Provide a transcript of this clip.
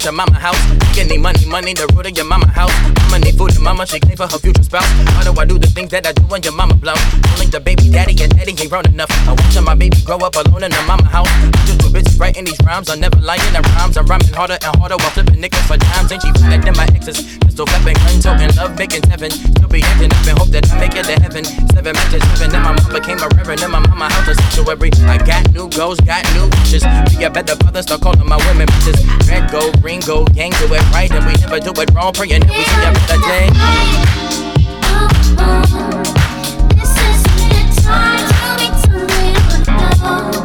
at your mama house. You need money, the root of your mama house. Mama need food and mama, she clean for her future spouse. Why do I do the things that I do when your mama blow? Link the baby daddy and daddy ain't grown enough. I'm watching my baby grow up alone in her mama house. Just two bitches writing these rhymes, I'm never lying in rhymes. I'm rhyming harder and harder while flipping niggas for dimes. Ain't she better than my exes? Pistol flipping, gun toting, love making heaven. Still be acting up and hope that I make it to heaven. 7 matches, 7, and my mom became a reverend. In my mama house a sanctuary. I got new goals, got new wishes. Be a better father, start calling my women bitches. Red gold, green gold, gang do it right, and we never do it wrong. Praying that we see that better day. This is the time, tell me to live alone.